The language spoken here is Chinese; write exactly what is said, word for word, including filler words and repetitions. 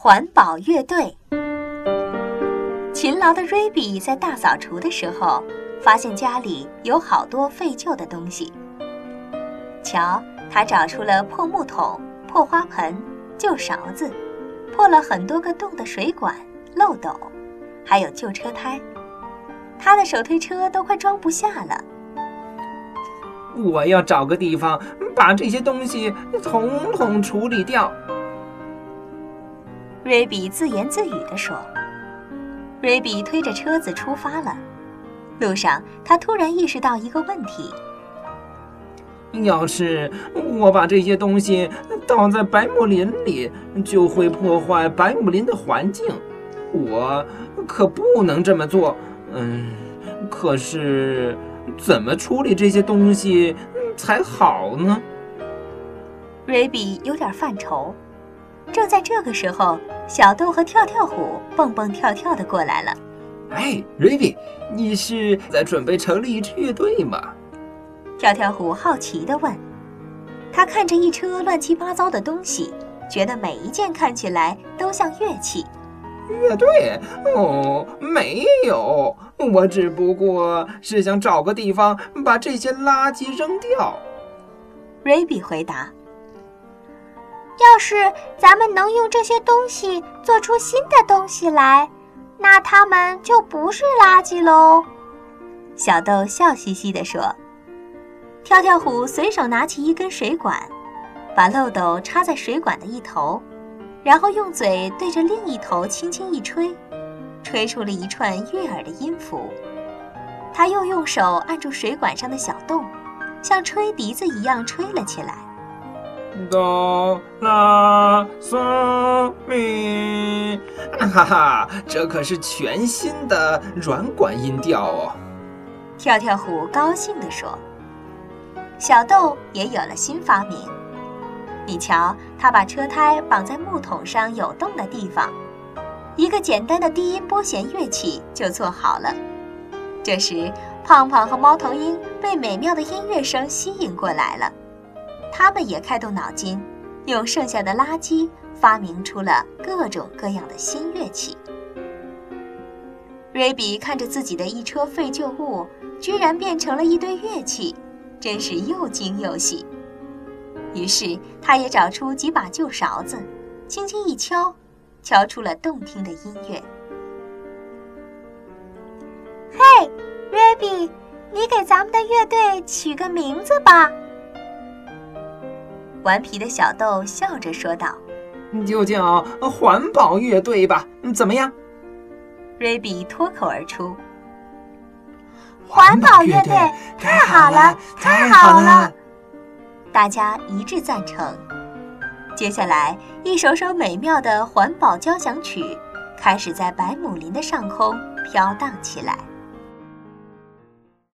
环保乐队。勤劳的瑞比在大扫除的时候，发现家里有好多废旧的东西。瞧，他找出了破木桶、破花盆、旧勺子，破了很多个洞的水管、漏斗，还有旧车胎。他的手推车都快装不下了。 我要找个地方把这些东西统统处理掉。 瑞比自言自语地说。瑞比推着车子出发了。路上，他突然意识到一个问题： 要是我把这些东西倒在白木林里，就会破坏白木林的环境。我可不能这么做。嗯，可是怎么处理这些东西才好呢？ 瑞比有点犯愁。正在这个时候，小豆和跳跳虎蹦蹦跳跳地过来了。 哎，瑞比，你是在准备成立一支乐队吗？ 跳跳虎好奇地问。他看着一车乱七八糟的东西，觉得每一件看起来都像乐器。 乐队？哦，没有，我只不过是想找个地方把这些垃圾扔掉。 瑞比回答。要是咱们能用这些东西做出新的东西来，那它们就不是垃圾喽。小豆笑嘻嘻地说。跳跳虎随手拿起一根水管，把漏斗插在水管的一头，然后用嘴对着另一头轻轻一吹，吹出了一串悦耳的音符。他又用手按住水管上的小洞，像吹笛子一样吹了起来。 哆啦嗦咪，哈哈，这可是全新的软管音调哦！ 跳跳虎高兴地说。小豆也有了新发明。你瞧，他把车胎绑在木桶上有洞的地方，一个简单的低音拨弦乐器就做好了。这时，胖胖和猫头鹰被美妙的音乐声吸引过来了。他们也开动脑筋，用剩下的垃圾发明出了各种各样的新乐器。瑞比看着自己的一车废旧物，居然变成了一堆乐器，真是又惊又喜。于是他也找出几把旧勺子，轻轻一敲，敲出了动听的音乐。嘿，瑞比，你给咱们的乐队取个名字吧。顽皮的小豆笑着说道： 就叫环保乐队吧，怎么样？ 瑞比脱口而出： 环保乐队，太好了，太好了！ 大家一致赞成。接下来，一首首美妙的环保交响曲开始在白姆林的上空飘荡起来。